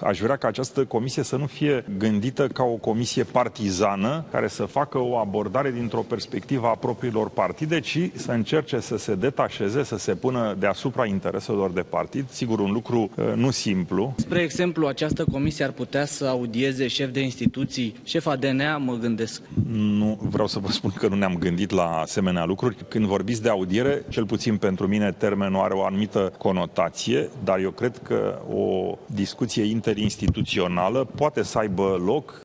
Aș vrea ca această comisie să nu fie gândită ca o comisie partizană care să facă o abordare dintr-o perspectivă a propriilor partide, ci să încerce să se detașeze, să se pună deasupra intereselor de partid. Sigur, un lucru nu simplu. Spre exemplu, această comisie ar putea să audieze șef de instituții, șefa DNA, mă gândesc. Nu vreau să vă spun că nu ne-am gândit la asemenea lucruri. Când vorbiți de audiere, cel puțin pentru mine termenul are o anumită conotație, dar eu cred că o discuție interinstituțională poate să aibă loc